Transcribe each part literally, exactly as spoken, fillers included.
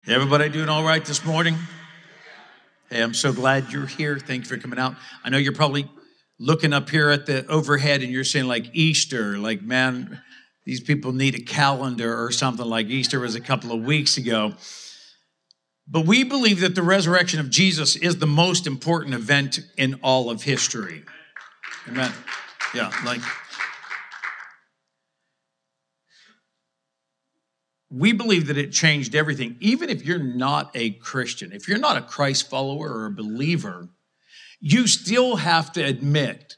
Hey, everybody doing all right this morning? Hey, I'm so glad you're here. Thank you for coming out. I know you're probably looking up here at the overhead and you're saying like Easter, like, man, these people need a calendar or something, like Easter was a couple of weeks ago. But we believe that the resurrection of Jesus is the most important event in all of history. Amen. Yeah, like, we believe that it changed everything. Even if you're not a Christian, if you're not a Christ follower or a believer, you still have to admit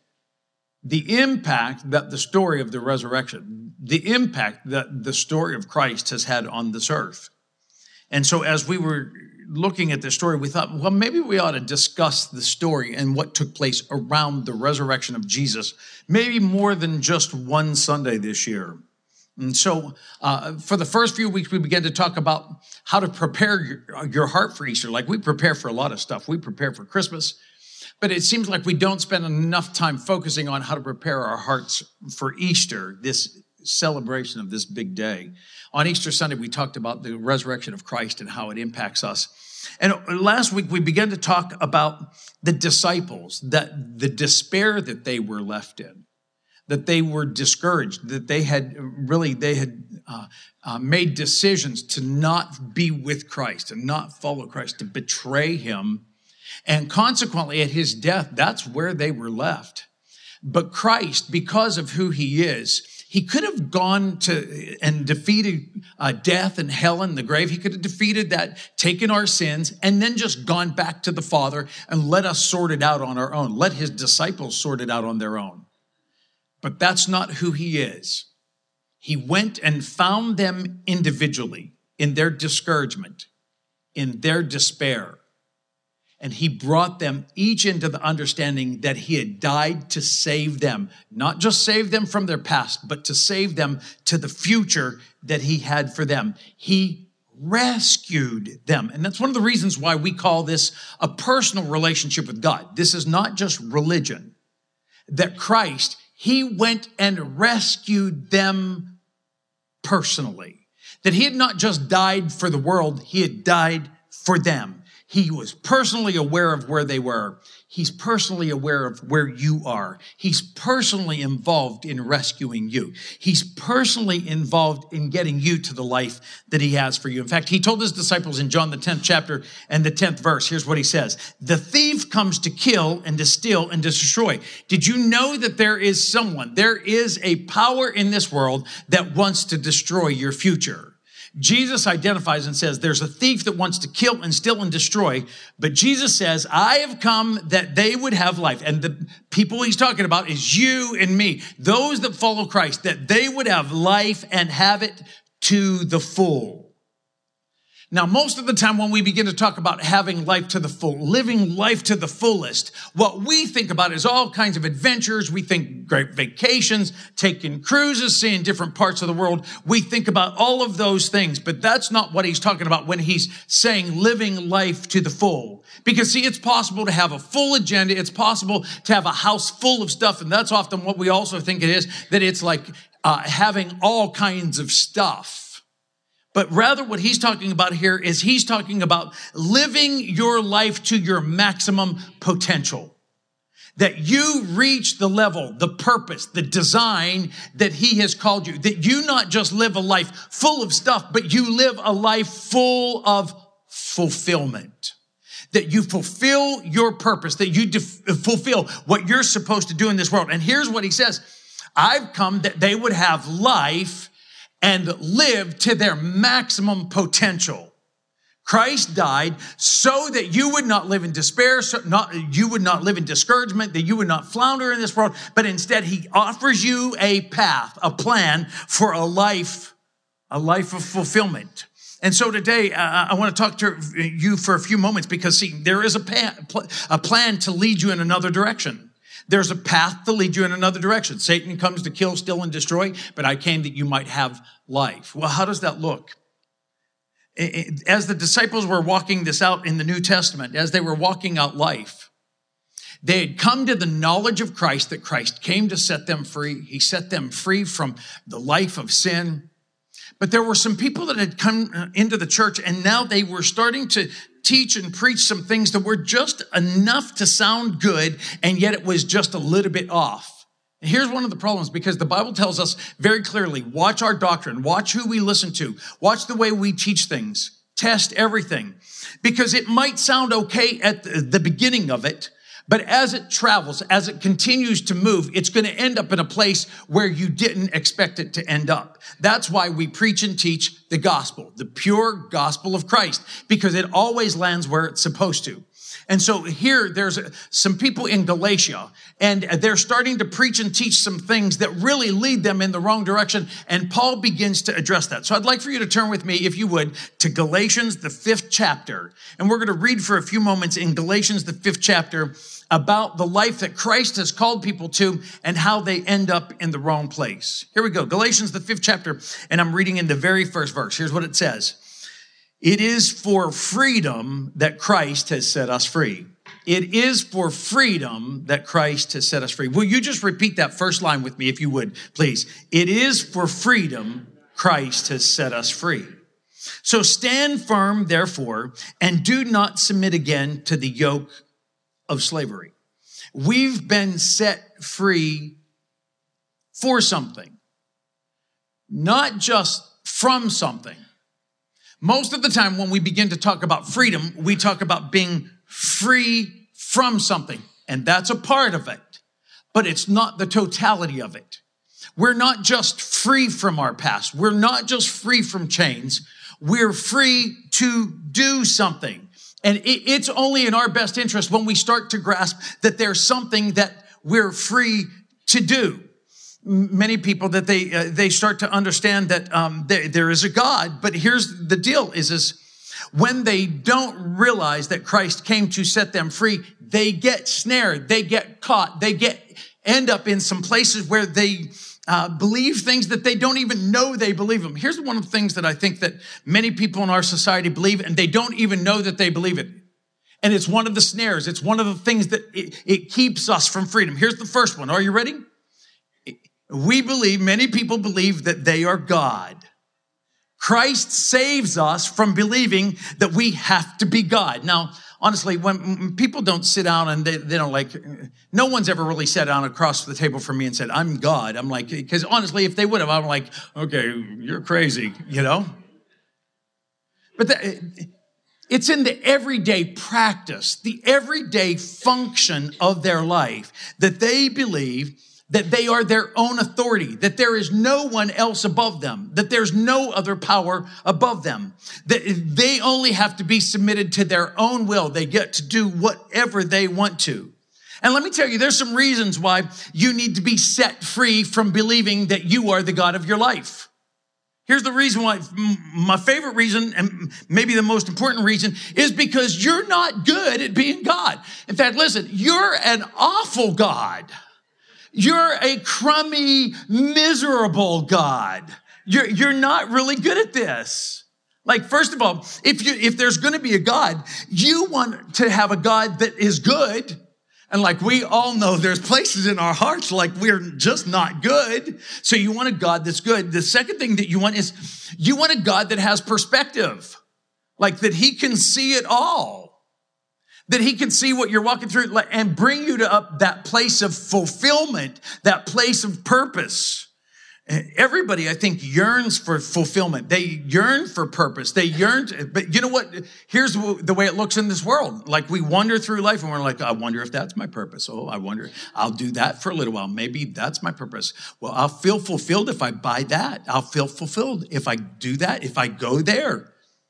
the impact that the story of the resurrection, the impact that the story of Christ has had on this earth. And so as we were looking at this story, we thought, well, maybe we ought to discuss the story and what took place around the resurrection of Jesus, maybe more than just one Sunday this year. And so uh, for the first few weeks, we began to talk about how to prepare your, your heart for Easter. Like we prepare for a lot of stuff. We prepare for Christmas, but it seems like we don't spend enough time focusing on how to prepare our hearts for Easter, this celebration of this big day. On Easter Sunday, we talked about the resurrection of Christ and how it impacts us. And last week, we began to talk about the disciples, that the despair that they were left in, that they were discouraged, that they had really, they had uh, uh, made decisions to not be with Christ and not follow Christ, to betray him. And consequently, at his death, that's where they were left. But Christ, because of who he is, he could have gone to and defeated uh, death and hell and the grave. He could have defeated that, taken our sins, and then just gone back to the Father and let us sort it out on our own. Let his disciples sort it out on their own. But that's not who he is. He went and found them individually in their discouragement, in their despair. And he brought them each into the understanding that he had died to save them, not just save them from their past, but to save them to the future that he had for them. He rescued them. And that's one of the reasons why we call this a personal relationship with God. This is not just religion. That Christ, he went and rescued them personally. That he had not just died for the world, he had died for them. He was personally aware of where they were. He's personally aware of where you are. He's personally involved in rescuing you. He's personally involved in getting you to the life that he has for you. In fact, he told his disciples in John, the tenth chapter and the tenth verse, here's what he says. The thief comes to kill and to steal and to destroy. Did you know that there is someone, there is a power in this world that wants to destroy your future? Jesus identifies and says, there's a thief that wants to kill and steal and destroy. But Jesus says, I have come that they would have life. And the people he's talking about is you and me, those that follow Christ, that they would have life and have it to the full. Now, most of the time when we begin to talk about having life to the full, living life to the fullest, what we think about is all kinds of adventures. We think great vacations, taking cruises, seeing different parts of the world. We think about all of those things, but that's not what he's talking about when he's saying living life to the full. Because see, it's possible to have a full agenda. It's possible to have a house full of stuff. And that's often what we also think it is, that it's like uh, having all kinds of stuff. But rather what he's talking about here is he's talking about living your life to your maximum potential. That you reach the level, the purpose, the design that he has called you. That you not just live a life full of stuff, but you live a life full of fulfillment. That you fulfill your purpose, that you def- fulfill what you're supposed to do in this world. And here's what he says. I've come that they would have life and live to their maximum potential. Christ died so that you would not live in despair, so not, you would not live in discouragement, that you would not flounder in this world, but instead he offers you a path, a plan for a life, a life of fulfillment. And so today, uh, I want to talk to you for a few moments because see, there is a, pa- a plan to lead you in another direction. There's a path to lead you in another direction. Satan comes to kill, steal, and destroy, but I came that you might have life. Well, how does that look? As the disciples were walking this out in the New Testament, as they were walking out life, they had come to the knowledge of Christ, that Christ came to set them free. He set them free from the life of sin. But there were some people that had come into the church, and now they were starting to teach and preach some things that were just enough to sound good, and yet it was just a little bit off. And here's one of the problems, because the Bible tells us very clearly, watch our doctrine, watch who we listen to, watch the way we teach things, test everything. Because it might sound okay at the beginning of it, but as it travels, as it continues to move, it's going to end up in a place where you didn't expect it to end up. That's why we preach and teach the gospel, the pure gospel of Christ, because it always lands where it's supposed to. And so here, there's some people in Galatia, and they're starting to preach and teach some things that really lead them in the wrong direction. And Paul begins to address that. So I'd like for you to turn with me, if you would, to Galatians, the fifth chapter. And we're going to read for a few moments in Galatians, the fifth chapter, about the life that Christ has called people to and how they end up in the wrong place. Here we go. Galatians, the fifth chapter, and I'm reading in the very first verse. Here's what it says. It is for freedom that Christ has set us free. It is for freedom that Christ has set us free. Will you just repeat that first line with me, if you would, please? It is for freedom Christ has set us free. So stand firm, therefore, and do not submit again to the yoke of slavery. We've been set free for something, not just from something. Most of the time when we begin to talk about freedom, we talk about being free from something, and that's a part of it, but it's not the totality of it. We're not just free from our past. We're not just free from chains. We're free to do something. And it's only in our best interest when we start to grasp that there's something that we're free to do. Many people that they uh, they start to understand that um, there, there is a God, but here's the deal: is is when they don't realize that Christ came to set them free, they get snared, they get caught, they get end up in some places where they uh, believe things that they don't even know they believe them. Here's one of the things that I think that many people in our society believe, and they don't even know that they believe it. And it's one of the snares. It's one of the things that it, it keeps us from freedom. Here's the first one. Are you ready? We believe, many people believe that they are God. Christ saves us from believing that we have to be God. Now, honestly, when people don't sit down and they, they don't like, no one's ever really sat down across the table from me and said, I'm God. I'm like, because honestly, if they would have, I'm like, okay, you're crazy, you know? But the, it's in the everyday practice, the everyday function of their life that they believe that they are their own authority, that there is no one else above them, that there's no other power above them, that they only have to be submitted to their own will. They get to do whatever they want to. And let me tell you, there's some reasons why you need to be set free from believing that you are the God of your life. Here's the reason why. My favorite reason, and maybe the most important reason, is because you're not good at being God. In fact, listen, you're an awful God. You're a crummy, miserable God. You're, you're not really good at this. Like, first of all, if you, if there's going to be a God, you want to have a God that is good. And like we all know, there's places in our hearts like we're just not good. So you want a God that's good. The second thing that you want is you want a God that has perspective, like that he can see it all. That he can see what you're walking through and bring you to up that place of fulfillment, that place of purpose. Everybody, I think, yearns for fulfillment. They yearn for purpose. They yearn, to, but you know what? Here's the way it looks in this world. Like we wander through life and we're like, I wonder if that's my purpose. Oh, I wonder, I'll do that for a little while. Maybe that's my purpose. Well, I'll feel fulfilled if I buy that. I'll feel fulfilled if I do that, if I go there.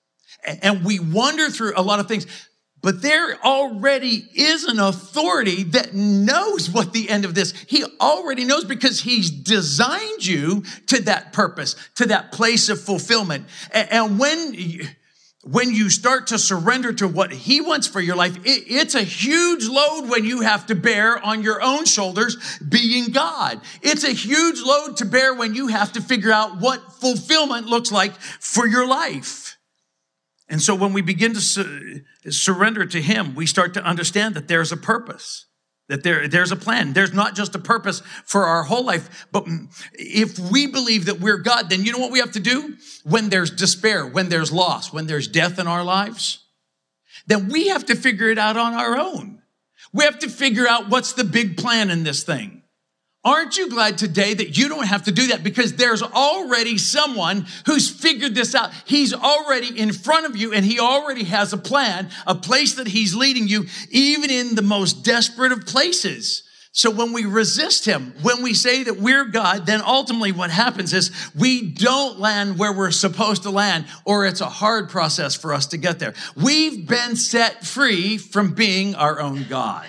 And we wander through a lot of things. But there already is an authority that knows what the end of this. He already knows because he's designed you to that purpose, to that place of fulfillment. And when you, when you start to surrender to what he wants for your life, it, it's a huge load when you have to bear on your own shoulders being God. It's a huge load to bear when you have to figure out what fulfillment looks like for your life. And so when we begin to su- surrender to him, we start to understand that there's a purpose. That there, there's a plan. There's not just a purpose for our whole life. But if we believe that we're God, then you know what we have to do? When there's despair, when there's loss, when there's death in our lives, then we have to figure it out on our own. We have to figure out what's the big plan in this thing. Aren't you glad today that you don't have to do that? Because there's already someone who's figured this out. He's already in front of you, and he already has a plan, a place that he's leading you, even in the most desperate of places. So when we resist him, when we say that we're God, then ultimately what happens is we don't land where we're supposed to land, or it's a hard process for us to get there. We've been set free from being our own God.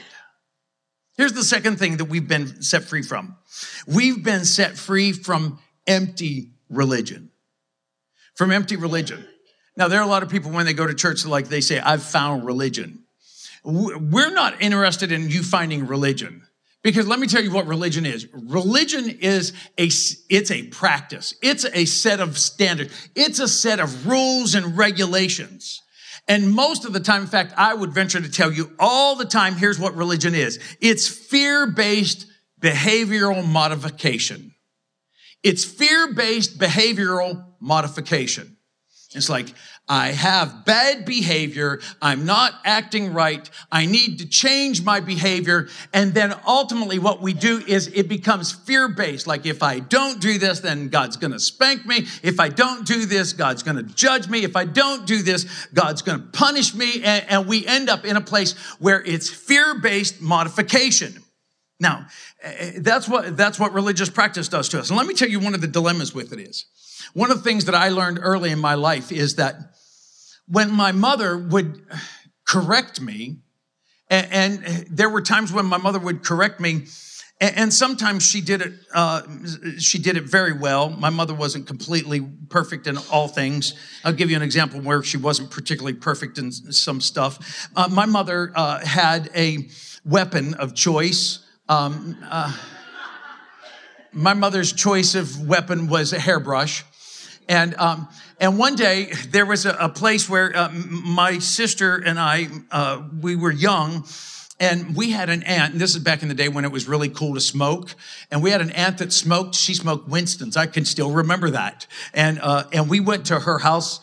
Here's the second thing that we've been set free from. We've been set free from empty religion. From empty religion. Now, there are a lot of people when they go to church, like they say, I've found religion. We're not interested in you finding religion. Because let me tell you what religion is. Religion is a, it's a practice. It's a set of standards. It's a set of rules and regulations. And most of the time, in fact, I would venture to tell you all the time, here's what religion is. It's fear-based behavioral modification. It's fear-based behavioral modification. It's like, I have bad behavior. I'm not acting right. I need to change my behavior. And then ultimately what we do is it becomes fear-based. Like if I don't do this, then God's going to spank me. If I don't do this, God's going to judge me. If I don't do this, God's going to punish me. And, and we end up in a place where it's fear-based modification. Now, that's what, that's what religious practice does to us. And let me tell you one of the dilemmas with it is. One of the things that I learned early in my life is that when my mother would correct me, and, and there were times when my mother would correct me, and, and sometimes she did it, uh, she did it very well. My mother wasn't completely perfect in all things. I'll give you an example where she wasn't particularly perfect in some stuff. Uh, my mother uh, had a weapon of choice. Um, uh, my mother's choice of weapon was a hairbrush. And um, and one day there was a, a place where uh, my sister and I, uh, we were young, and we had an aunt, and this is back in the day when it was really cool to smoke, and we had an aunt that smoked. She smoked Winston's. I can still remember that. And uh, and we went to her house,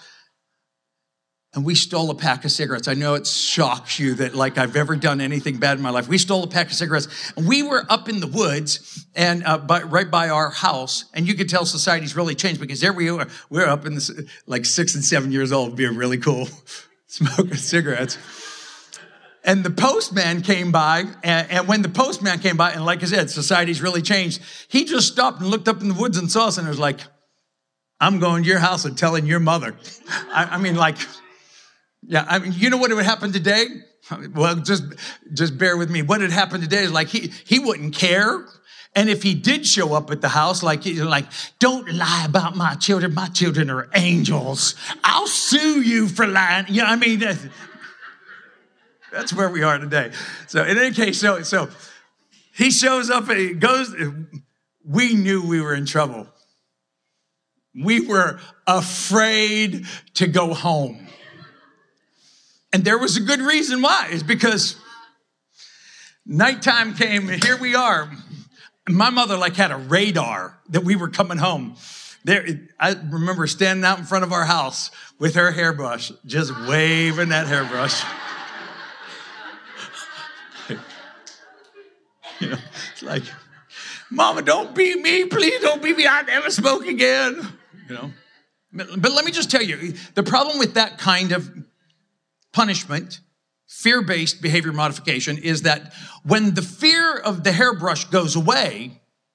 and we stole a pack of cigarettes. I know it shocks you that like I've ever done anything bad in my life. We stole a pack of cigarettes. And we were up in the woods and uh, by, right by our house. And you could tell society's really changed because there we were. We were up in this, like six and seven years old, being really cool, smoking cigarettes. And the postman came by. And, and when the postman came by, and like I said, society's really changed. He just stopped and looked up in the woods and saw us and was like, I'm going to your house and telling your mother. I, I mean, like... Yeah, I mean, you know what would happen today? Well, just just bear with me. What had happened today is like he he wouldn't care. And if he did show up at the house, like, like, don't lie about my children. My children are angels. I'll sue you for lying. You know, I mean, that's, that's where we are today. So in any case, so so he shows up and he goes. We knew we were in trouble. We were afraid to go home. And there was a good reason why. It's because nighttime came, and here we are. My mother like had a radar that we were coming home. There, I remember standing out in front of our house with her hairbrush, just waving that hairbrush. You know, it's like, Mama, don't beat me. Please don't beat me. I'll never smoke again. You know, but let me just tell you, the problem with that kind of punishment, fear-based behavior modification, is that when the fear of the hairbrush goes away,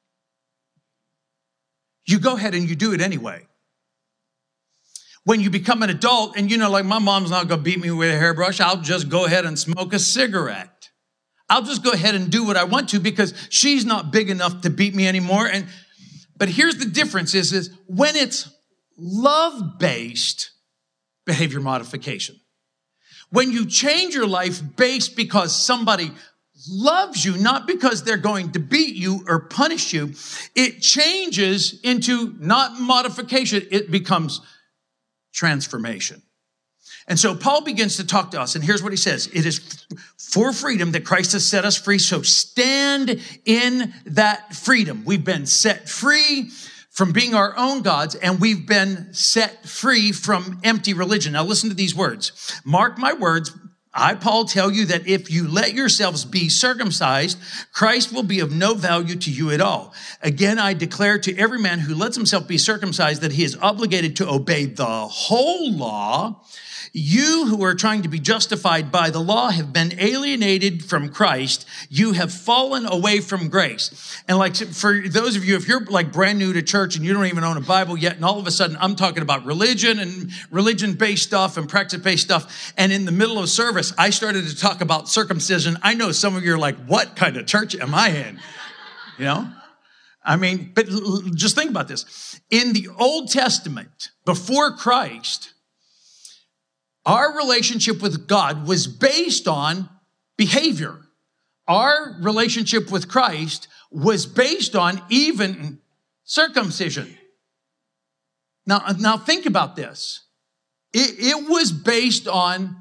you go ahead and you do it anyway. When you become an adult and you know, like my mom's not going to beat me with a hairbrush, I'll just go ahead and smoke a cigarette. I'll just go ahead and do what I want to because she's not big enough to beat me anymore. And but here's the difference is, is when it's love-based behavior modification. When you change your life based because somebody loves you, not because they're going to beat you or punish you, it changes into not modification, it becomes transformation. And so Paul begins to talk to us, and here's what he says. It is for freedom that Christ has set us free, so stand in that freedom. We've been set free from being our own gods, and we've been set free from empty religion. Now listen to these words. Mark my words. I, Paul, tell you that if you let yourselves be circumcised, Christ will be of no value to you at all. Again, I declare to every man who lets himself be circumcised that he is obligated to obey the whole law. You who are trying to be justified by the law have been alienated from Christ. You have fallen away from grace. And like for those of you, if you're like brand new to church and you don't even own a Bible yet, and all of a sudden I'm talking about religion and religion-based stuff and practice-based stuff, and in the middle of service, I started to talk about circumcision. I know some of you are like, what kind of church am I in? You know? I mean, but just think about this. In the Old Testament, before Christ, our relationship with God was based on behavior. Our relationship with Christ was based on even circumcision. Now, now think about this. It, it was based on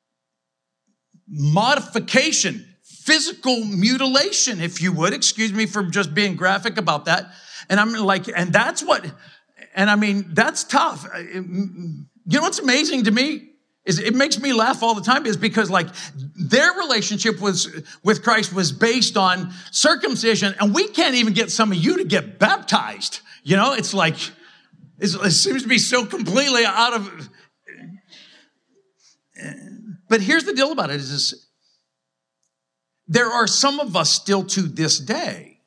modification, physical mutilation, if you would. Excuse me for just being graphic about that. And I'm like, and that's what, and I mean, that's tough. You know what's amazing to me? Is it makes me laugh all the time is because like their relationship was with Christ was based on circumcision, and we can't even get some of you to get baptized. You know, it's like, it's, it seems to be so completely out of, but here's the deal about it is this, there are some of us still to this day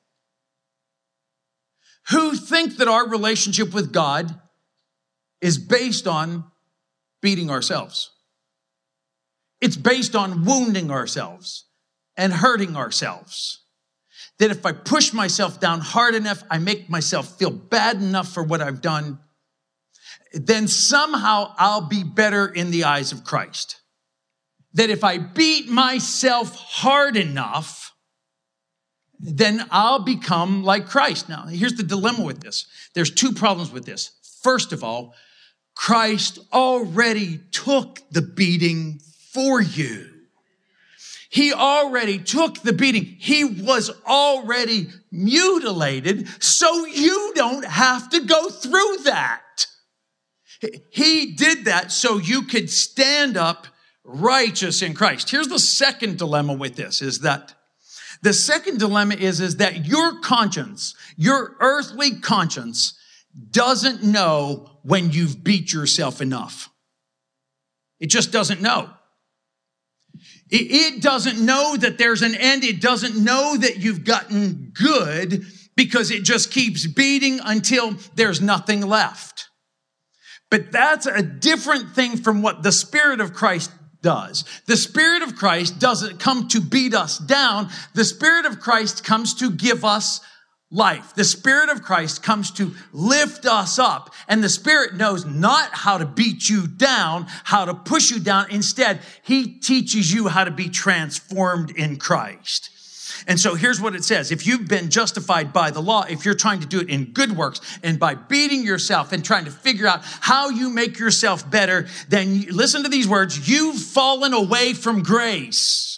who think that our relationship with God is based on beating ourselves. It's based on wounding ourselves and hurting ourselves. That if I push myself down hard enough, I make myself feel bad enough for what I've done, then somehow I'll be better in the eyes of Christ. That if I beat myself hard enough, then I'll become like Christ. Now, here's the dilemma with this. There's two problems with this. First of all, Christ already took the beating for you. He already took the beating. He was already mutilated, so you don't have to go through that. He did that so you could stand up righteous in Christ. Here's the second dilemma with this, is that the second dilemma is, is that your conscience, your earthly conscience, doesn't know when you've beat yourself enough. It just doesn't know. It, it doesn't know that there's an end. It doesn't know that you've gotten good because it just keeps beating until there's nothing left. But that's a different thing from what the Spirit of Christ does. The Spirit of Christ doesn't come to beat us down. The Spirit of Christ comes to give us life. The Spirit of Christ comes to lift us up, and the Spirit knows not how to beat you down, how to push you down. Instead, He teaches you how to be transformed in Christ. And so here's what it says. If you've been justified by the law, if you're trying to do it in good works and by beating yourself and trying to figure out how you make yourself better, then listen to these words. You've fallen away from grace.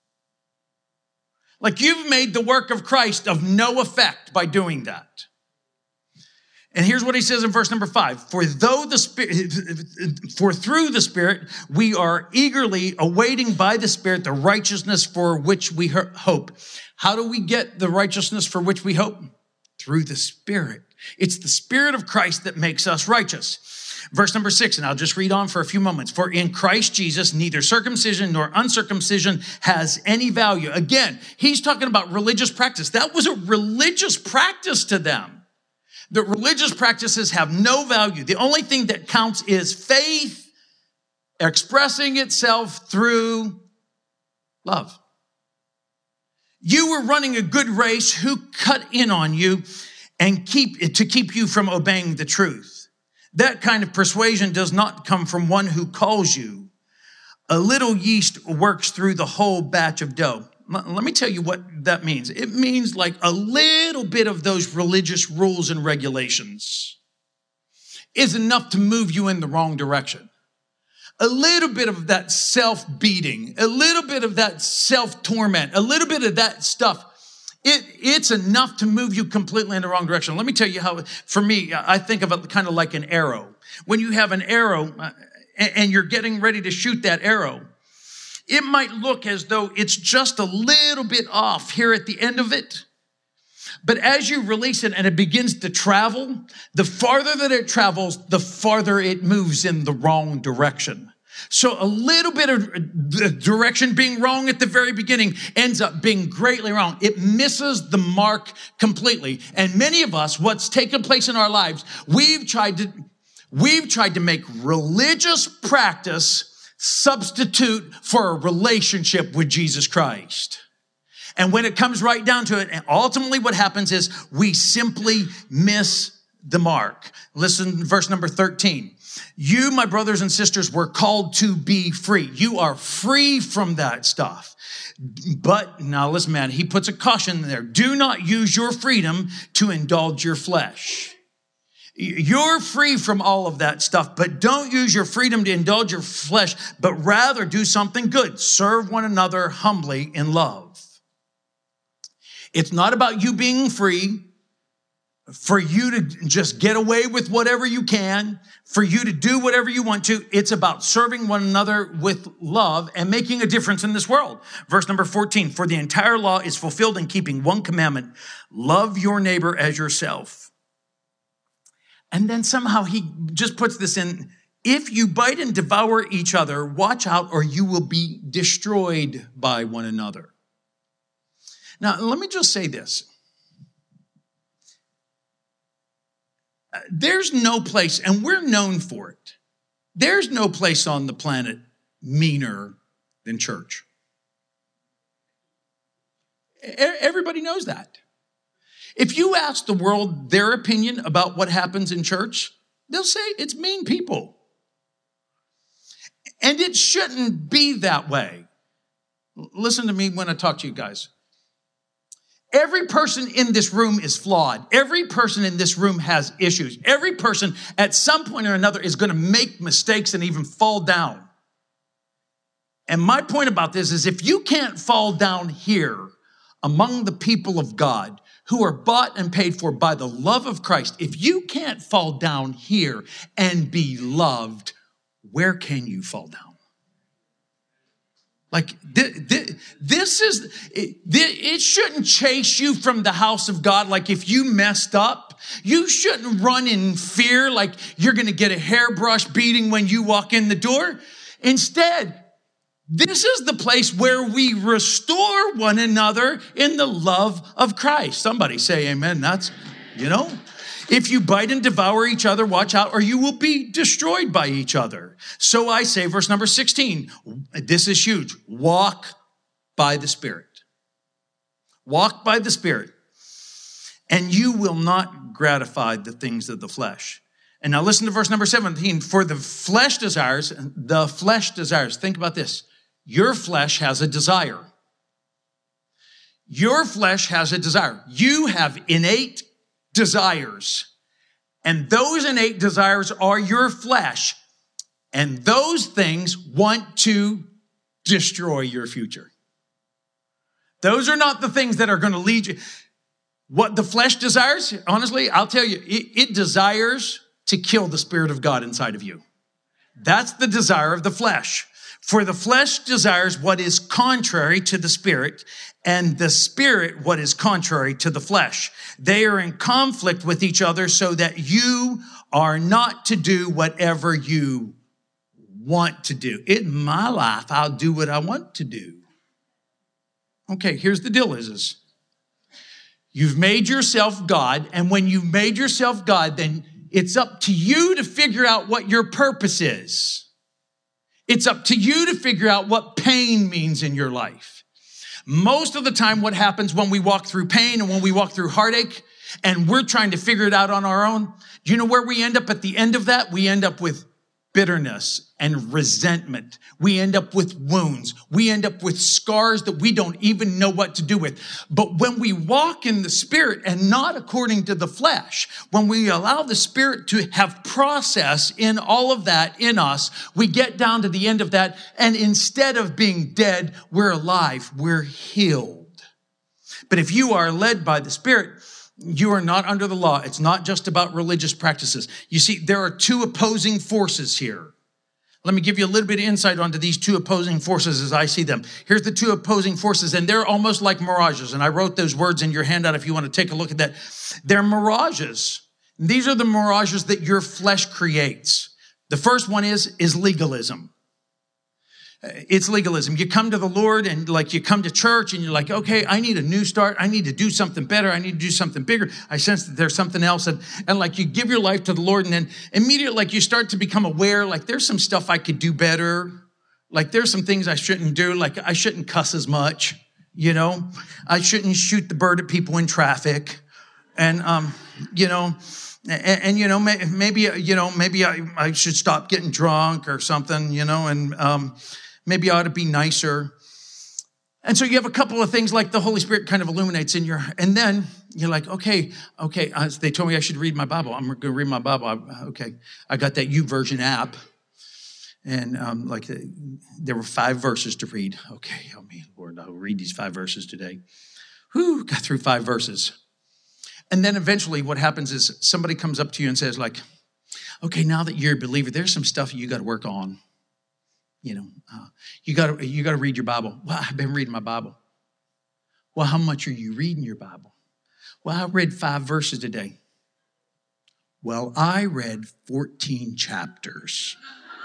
Like you've made the work of Christ of no effect by doing that. And here's what he says in verse number five. For though the Spirit, for through the Spirit, we are eagerly awaiting by the Spirit the righteousness for which we hope. How do we get the righteousness for which we hope? Through the Spirit. It's the Spirit of Christ that makes us righteous. Verse number six, and I'll just read on for a few moments. For in Christ Jesus, neither circumcision nor uncircumcision has any value. Again, he's talking about religious practice. That was a religious practice to them. The religious practices have no value. The only thing that counts is faith expressing itself through love. You were running a good race. Who cut in on you and keep to keep you from obeying the truth? That kind of persuasion does not come from one who calls you. A little yeast works through the whole batch of dough. Let me tell you what that means. It means like a little bit of those religious rules and regulations is enough to move you in the wrong direction. a little bit of that self-beating, a little bit of that self-torment, a little bit of that stuff, it, it's enough to move you completely in the wrong direction. Let me tell you how, for me, I think of it kind of like an arrow. When you have an arrow uh, and you're getting ready to shoot that arrow, it might look as though it's just a little bit off here at the end of it. But as you release it and it begins to travel, the farther that it travels, the farther it moves in the wrong direction. So a little bit of the direction being wrong at the very beginning ends up being greatly wrong. It misses the mark completely. And many of us, what's taken place in our lives, we've tried to, we've tried to make religious practice substitute for a relationship with Jesus Christ. And when it comes right down to it, and ultimately what happens is we simply miss the mark. Listen, verse number thirteen. You, my brothers and sisters, were called to be free. You are free from that stuff. But now listen, man, he puts a caution there. Do not use your freedom to indulge your flesh. You're free from all of that stuff, but don't use your freedom to indulge your flesh, but rather do something good. Serve one another humbly in love. It's not about you being free, for you to just get away with whatever you can, for you to do whatever you want to. It's about serving one another with love and making a difference in this world. Verse number fourteen, for the entire law is fulfilled in keeping one commandment, love your neighbor as yourself. And then somehow he just puts this in, if you bite and devour each other, watch out or you will be destroyed by one another. Now, let me just say this. There's no place, and we're known for it, there's no place on the planet meaner than church. Everybody knows that. If you ask the world their opinion about what happens in church, they'll say it's mean people. And it shouldn't be that way. Listen to me when I talk to you guys. Every person in this room is flawed. Every person in this room has issues. Every person at some point or another is going to make mistakes and even fall down. And my point about this is if you can't fall down here among the people of God who are bought and paid for by the love of Christ, if you can't fall down here and be loved, where can you fall down? Like, this is, it shouldn't chase you from the house of God. Like, if you messed up, you shouldn't run in fear like you're going to get a hairbrush beating when you walk in the door. Instead, this is the place where we restore one another in the love of Christ. Somebody say amen. That's, you know. If you bite and devour each other, watch out, or you will be destroyed by each other. So I say, verse number sixteen, this is huge. Walk by the Spirit. Walk by the Spirit, and you will not gratify the things of the flesh. And now listen to verse number seventeen. For the flesh desires, the flesh desires. Think about this. Your flesh has a desire. Your flesh has a desire. You have innate desires. And those innate desires are your flesh. And those things want to destroy your future. Those are not the things that are going to lead you. What the flesh desires, honestly, I'll tell you, it, it desires to kill the Spirit of God inside of you. That's the desire of the flesh. For the flesh desires what is contrary to the Spirit, and the Spirit what is contrary to the flesh. They are in conflict with each other so that you are not to do whatever you want to do. In my life, I'll do what I want to do. Okay, here's the deal is this. You've made yourself God, and when you've made yourself God, then it's up to you to figure out what your purpose is. It's up to you to figure out what pain means in your life. Most of the time, what happens when we walk through pain and when we walk through heartache and we're trying to figure it out on our own, do you know where we end up at the end of that? We end up with bitterness and resentment. We end up with wounds. We end up with scars that we don't even know what to do with. But when we walk in the Spirit and not according to the flesh, when we allow the Spirit to have process in all of that in us, we get down to the end of that. And instead of being dead, we're alive. We're healed. But if you are led by the Spirit, you are not under the law. It's not just about religious practices. You see, there are two opposing forces here. Let me give you a little bit of insight onto these two opposing forces as I see them. Here's the two opposing forces, and they're almost like mirages. And I wrote those words in your handout if you want to take a look at that. They're mirages. These are the mirages that your flesh creates. The first one is, is legalism. It's legalism. You come to the Lord and like you come to church and you're like, okay, I need a new start. I need to do something better. I need to do something bigger. I sense that there's something else. And, and like you give your life to the Lord and then immediately like you start to become aware, like there's some stuff I could do better. Like there's some things I shouldn't do. Like I shouldn't cuss as much, you know, I shouldn't shoot the bird at people in traffic. And, um, you know, and, and you know, may, maybe, you know, maybe I, I should stop getting drunk or something, you know, and, um, maybe I ought to be nicer. And so you have a couple of things like the Holy Spirit kind of illuminates in your, and then you're like, okay, okay, uh, they told me I should read my Bible. I'm going to read my Bible. I, okay. I got that YouVersion app. And um, like the, there were five verses to read. Okay, help me, Lord, I'll read these five verses today. Whew, got through five verses. And then eventually what happens is somebody comes up to you and says like, okay, now that you're a believer, there's some stuff you got to work on. You know, uh, you got to you got to read your Bible. Well, I've been reading my Bible. Well, how much are you reading your Bible? Well, I read five verses today. Well, I read fourteen chapters.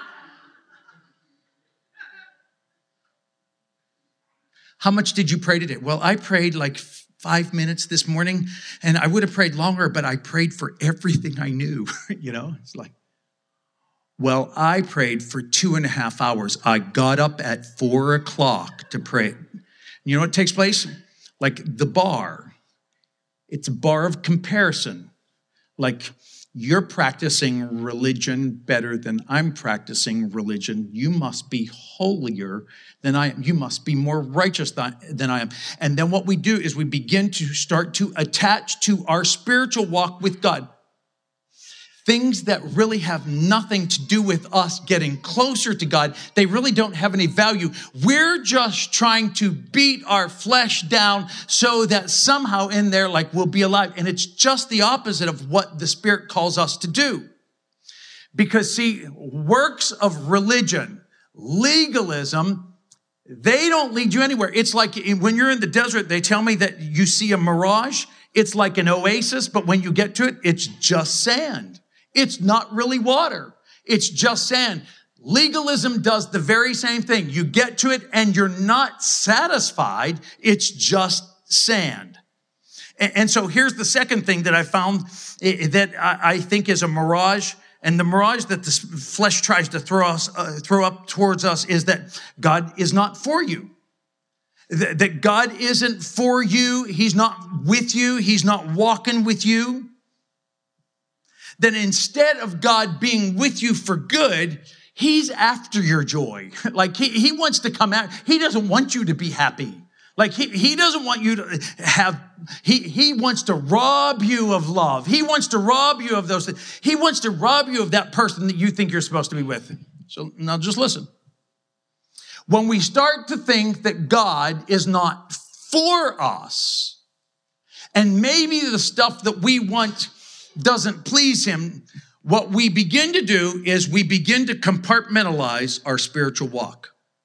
How much did you pray today? Well, I prayed like five minutes this morning, and I would have prayed longer, but I prayed for everything I knew. You know, it's like, well, I prayed for two and a half hours. I got up at four o'clock to pray. You know what takes place? Like the bar. It's a bar of comparison. Like you're practicing religion better than I'm practicing religion. You must be holier than I am. You must be more righteous than I am. And then what we do is we begin to start to attach to our spiritual walk with God things that really have nothing to do with us getting closer to God. They really don't have any value. We're just trying to beat our flesh down so that somehow in there, like we'll be alive. And it's just the opposite of what the Spirit calls us to do. Because see, works of religion, legalism, they don't lead you anywhere. It's like when you're in the desert, they tell me that you see a mirage. It's like an oasis, but when you get to it, it's just sand. It's not really water. It's just sand. Legalism does the very same thing. You get to it and you're not satisfied. It's just sand. And so here's the second thing that I found that I think is a mirage. And the mirage that the flesh tries to throw us, uh, throw up towards us is that God is not for you. That God isn't for you. He's not with you. He's not walking with you. Then instead of God being with you for good, he's after your joy. Like he, he wants to come out. He doesn't want you to be happy. Like he, he doesn't want you to have, he, he wants to rob you of love. He wants to rob you of those things. He wants to rob you of that person that you think you're supposed to be with. So now just listen. When we start to think that God is not for us, and maybe the stuff that we want doesn't please him, what we begin to do is we begin to compartmentalize our spiritual walk.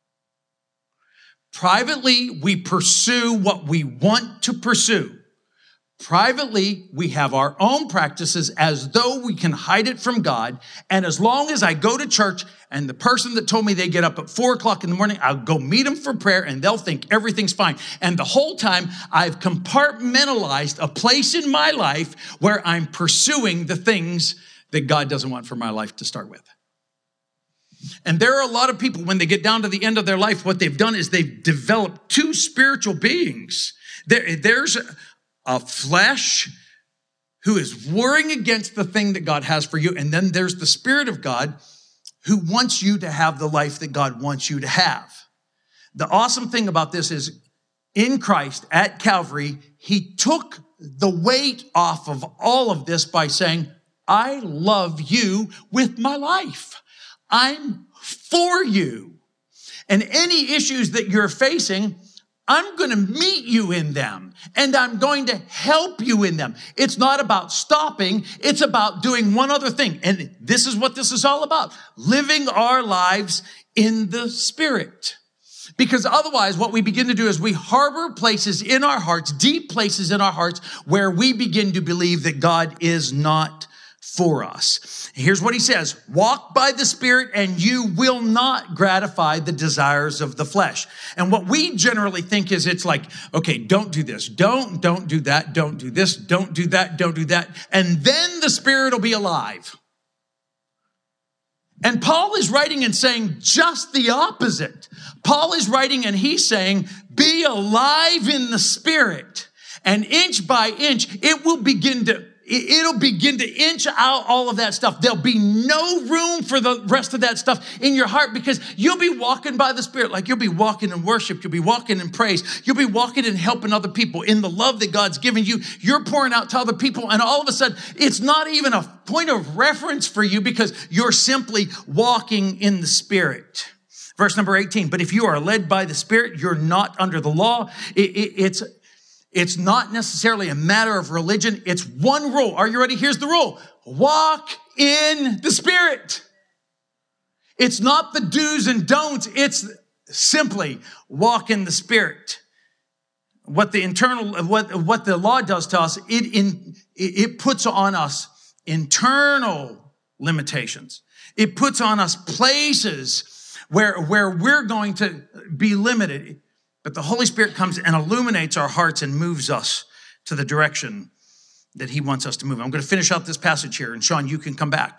Privately, we pursue what we want to pursue. Privately, we have our own practices as though we can hide it from God. And as long as I go to church and the person that told me they get up at four o'clock in the morning, I'll go meet them for prayer and they'll think everything's fine. And the whole time I've compartmentalized a place in my life where I'm pursuing the things that God doesn't want for my life to start with. And there are a lot of people, when they get down to the end of their life, what they've done is they've developed two spiritual beings. There, there's a flesh who is warring against the thing that God has for you. And then there's the Spirit of God who wants you to have the life that God wants you to have. The awesome thing about this is in Christ at Calvary, he took the weight off of all of this by saying, I love you with my life. I'm for you. And any issues that you're facing, I'm going to meet you in them, and I'm going to help you in them. It's not about stopping. It's about doing one other thing. And this is what this is all about, living our lives in the Spirit. Because otherwise, what we begin to do is we harbor places in our hearts, deep places in our hearts, where we begin to believe that God is not for us. Here's what he says, walk by the Spirit and you will not gratify the desires of the flesh. And what we generally think is it's like, okay, don't do this. Don't, don't do that. Don't do this. Don't do that. Don't do that. And then the Spirit will be alive. And Paul is writing and saying just the opposite. Paul is writing and he's saying, be alive in the Spirit. And inch by inch, it will begin to It'll begin to inch out all of that stuff. There'll be no room for the rest of that stuff in your heart because you'll be walking by the Spirit. Like you'll be walking in worship. You'll be walking in praise. You'll be walking and helping other people in the love that God's given you. You're pouring out to other people. And all of a sudden, it's not even a point of reference for you because you're simply walking in the Spirit. Verse number eighteen, but if you are led by the Spirit, you're not under the law. It, it, it's It's not necessarily a matter of religion. It's one rule. Are you ready? Here's the rule. Walk in the Spirit. It's not the do's and don'ts. It's simply walk in the Spirit. What the internal, what, what the law does to us, it, in, it puts on us internal limitations. It puts on us places where, where we're going to be limited. But the Holy Spirit comes and illuminates our hearts and moves us to the direction that he wants us to move. I'm going to finish out this passage here, and Sean, you can come back.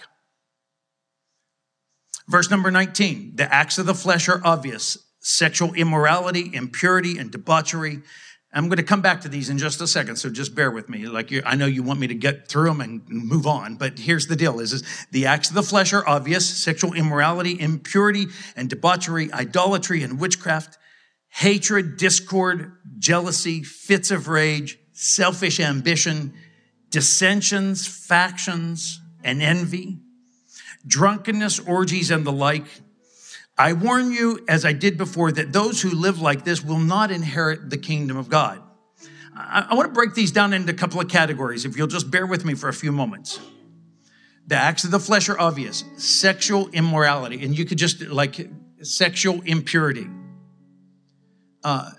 Verse number nineteen, the acts of the flesh are obvious: sexual immorality, impurity, and debauchery. I'm going to come back to these in just a second, so just bear with me. Like you, I know you want me to get through them and move on, but here's the deal: is, is the acts of the flesh are obvious: sexual immorality, impurity, and debauchery, idolatry, and witchcraft, hatred, discord, jealousy, fits of rage, selfish ambition, dissensions, factions, and envy, drunkenness, orgies, and the like. I warn you, as I did before, that those who live like this will not inherit the kingdom of God. I, I want to break these down into a couple of categories, if you'll just bear with me for a few moments. The acts of the flesh are obvious: sexual immorality, and you could just like sexual impurity. Uh,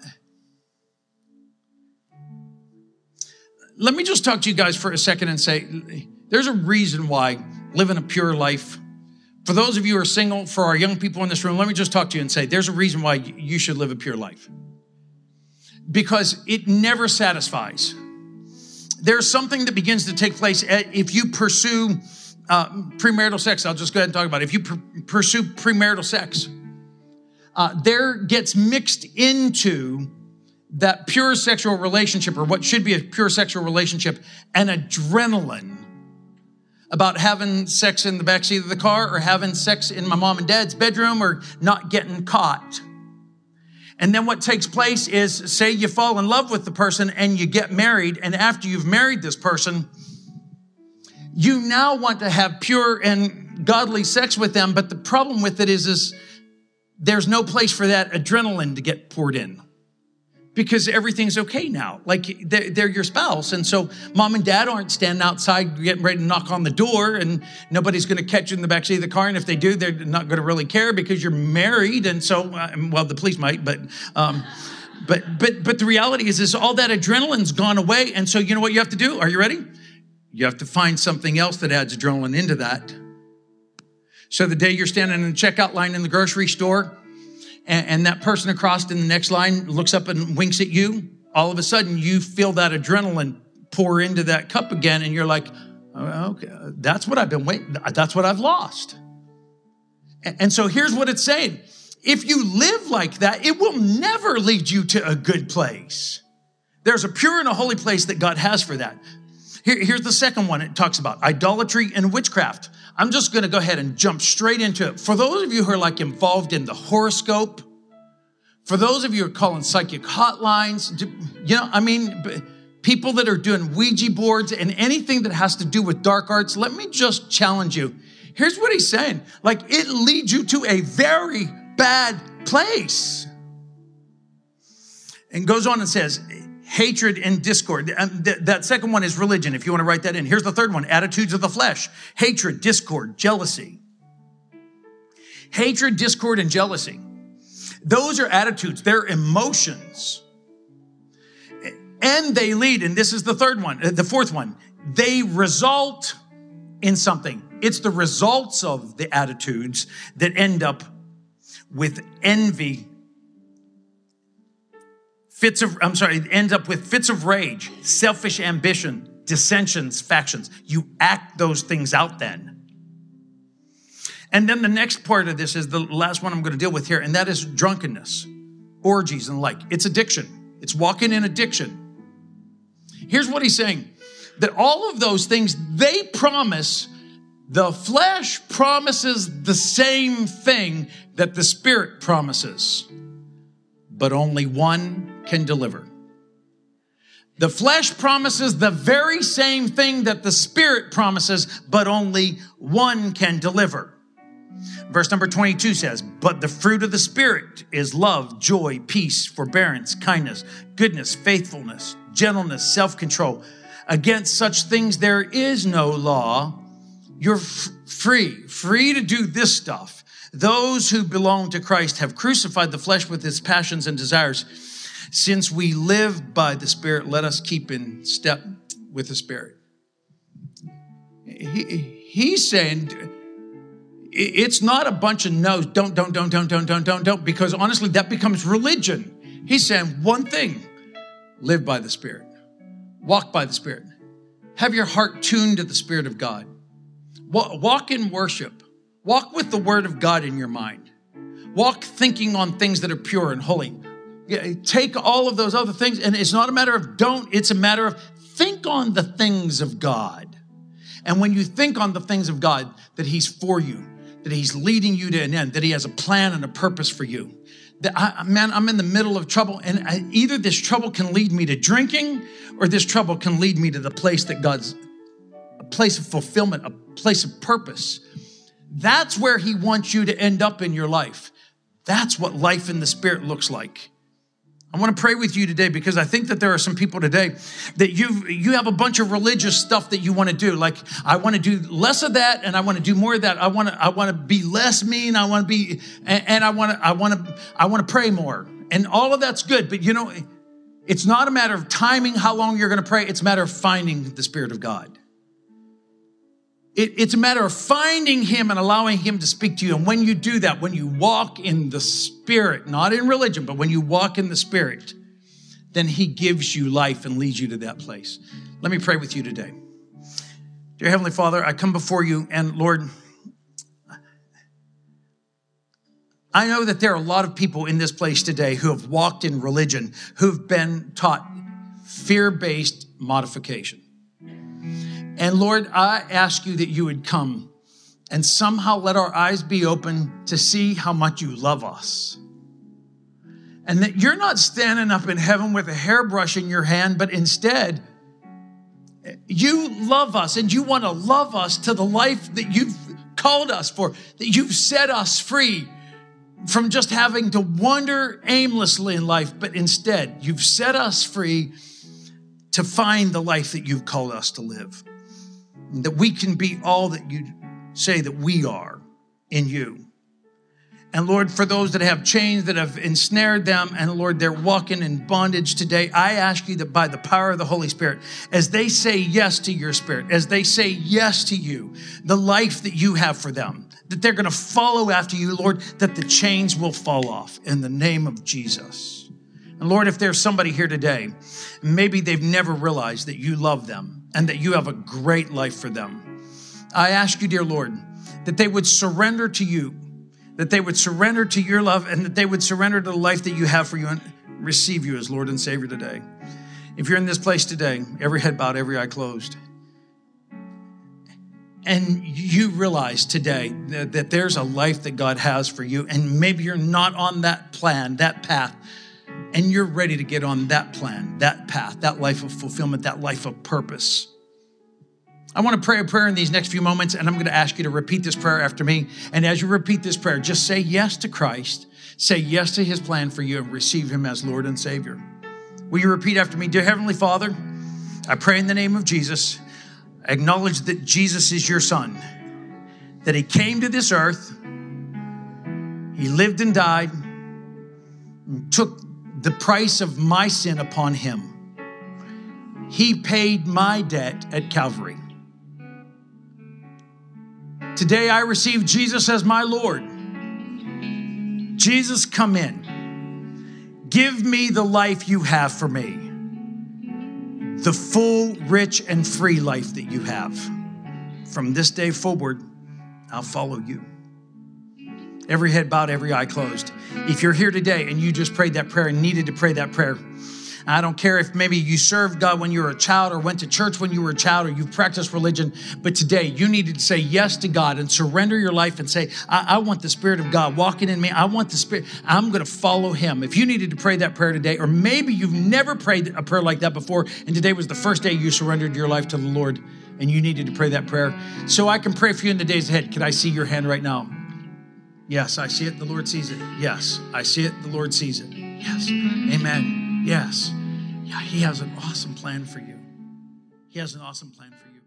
let me just talk to you guys for a second and say, there's a reason why living a pure life, for those of you who are single, for our young people in this room, let me just talk to you and say, there's a reason why you should live a pure life. Because it never satisfies. There's something that begins to take place if you pursue uh, premarital sex. I'll just go ahead and talk about it. If you pr- pursue premarital sex, Uh, there gets mixed into that pure sexual relationship, or what should be a pure sexual relationship, an adrenaline about having sex in the backseat of the car, or having sex in my mom and dad's bedroom, or not getting caught. And then what takes place is, say you fall in love with the person and you get married, and after you've married this person, you now want to have pure and godly sex with them. But the problem with it is, is there's no place for that adrenaline to get poured in because everything's okay now. Like they're, they're your spouse. And so mom and dad aren't standing outside getting ready to knock on the door, and nobody's going to catch you in the backseat of the car. And if they do, they're not going to really care because you're married. And so, uh, well, the police might, but, um, but, but, but the reality is, is all that adrenaline's gone away. And so you know what you have to do? Are you ready? You have to find something else that adds adrenaline into that. So the day you're standing in the checkout line in the grocery store, and, and that person across in the next line looks up and winks at you, all of a sudden you feel that adrenaline pour into that cup again, and you're like, oh, okay, that's what I've been waiting, that's what I've lost. And, and so here's what it's saying. If you live like that, it will never lead you to a good place. There's a pure and a holy place that God has for that. Here, here's the second one it talks about, idolatry and witchcraft. I'm just going to go ahead and jump straight into it. For those of you who are like involved in the horoscope, for those of you who are calling psychic hotlines, you know, I mean, people that are doing Ouija boards and anything that has to do with dark arts, let me just challenge you. Here's what he's saying. Like, it leads you to a very bad place. And goes on and says, hatred and discord. And th- that second one is religion, if you want to write that in. Here's the third one, attitudes of the flesh. Hatred, discord, jealousy. Hatred, discord, and jealousy. Those are attitudes. They're emotions. And they lead, and this is the third one, the fourth one. They result in something. It's the results of the attitudes that end up with envy, fits of, I'm sorry, end up with fits of rage, selfish ambition, dissensions, factions. You act those things out then. And then the next part of this is the last one I'm going to deal with here, and that is drunkenness, orgies and the like. It's addiction. It's walking in addiction. Here's what he's saying, that all of those things, they promise, the flesh promises the same thing that the Spirit promises, but only one can deliver. The flesh promises the very same thing that the Spirit promises, but only one can deliver. Verse number twenty-two says, but the fruit of the Spirit is love, joy, peace, forbearance, kindness, goodness, faithfulness, gentleness, self-control. Against such things there is no law. You're f- free, free to do this stuff. Those who belong to Christ have crucified the flesh with its passions and desires. Since we live by the Spirit, let us keep in step with the Spirit. He, he's saying it's not a bunch of no's. Don't, don't, don't, don't, don't, don't, don't, don't, because honestly, that becomes religion. He's saying one thing, live by the Spirit, walk by the Spirit, have your heart tuned to the Spirit of God, walk in worship, walk with the Word of God in your mind, walk thinking on things that are pure and holy. Take all of those other things, and it's not a matter of don't, it's a matter of think on the things of God. And when you think on the things of God, that He's for you, that He's leading you to an end, that He has a plan and a purpose for you. That I, man, I'm in the middle of trouble, and I, either this trouble can lead me to drinking, or this trouble can lead me to the place that God's, a place of fulfillment, a place of purpose. That's where He wants you to end up in your life. That's what life in the Spirit looks like. I want to pray with you today because I think that there are some people today that you you have a bunch of religious stuff that you want to do. Like, I want to do less of that and I want to do more of that. I want to I want to be less mean. I want to be and, and I want to I want to I want to pray more. And all of that's good, but you know, it's not a matter of timing how long you're going to pray. It's a matter of finding the Spirit of God. It, it's a matter of finding Him and allowing Him to speak to you. And when you do that, when you walk in the Spirit, not in religion, but when you walk in the Spirit, then He gives you life and leads you to that place. Let me pray with you today. Dear Heavenly Father, I come before you, and Lord, I know that there are a lot of people in this place today who have walked in religion, who've been taught fear-based modification. And Lord, I ask you that you would come and somehow let our eyes be open to see how much you love us. And that you're not standing up in heaven with a hairbrush in your hand, but instead, you love us and you want to love us to the life that you've called us for, that you've set us free from just having to wander aimlessly in life, but instead, you've set us free to find the life that you've called us to live. That we can be all that you say that we are in you. And Lord, for those that have chains that have ensnared them, and Lord, they're walking in bondage today, I ask you that by the power of the Holy Spirit, as they say yes to your Spirit, as they say yes to you, the life that you have for them, that they're going to follow after you, Lord, that the chains will fall off in the name of Jesus. And Lord, if there's somebody here today, maybe they've never realized that you love them and that you have a great life for them, I ask you, dear Lord, that they would surrender to you, that they would surrender to your love, and that they would surrender to the life that you have for you and receive you as Lord and Savior today. If you're in this place today, every head bowed, every eye closed, and you realize today that, that there's a life that God has for you, and maybe you're not on that plan, that path, and you're ready to get on that plan, that path, that life of fulfillment, that life of purpose. I want to pray a prayer in these next few moments, and I'm going to ask you to repeat this prayer after me. And as you repeat this prayer, just say yes to Christ, say yes to his plan for you, and receive him as Lord and Savior. Will you repeat after me? Dear Heavenly Father, I pray in the name of Jesus, acknowledge that Jesus is your son, that he came to this earth, he lived and died, and took the price of my sin upon him. He paid my debt at Calvary. Today I receive Jesus as my Lord. Jesus, come in. Give me the life you have for me. The full, rich, and free life that you have. From this day forward, I'll follow you. Every head bowed, every eye closed. If you're here today and you just prayed that prayer and needed to pray that prayer, I don't care if maybe you served God when you were a child or went to church when you were a child or you've practiced religion, but today you needed to say yes to God and surrender your life and say, I, I want the Spirit of God walking in me. I want the Spirit. I'm going to follow him. If you needed to pray that prayer today, or maybe you've never prayed a prayer like that before, and today was the first day you surrendered your life to the Lord and you needed to pray that prayer, so I can pray for you in the days ahead. Can I see your hand right now? Yes, I see it. The Lord sees it. Yes, I see it. The Lord sees it. Yes. Amen. Yes. Yeah, he has an awesome plan for you. He has an awesome plan for you.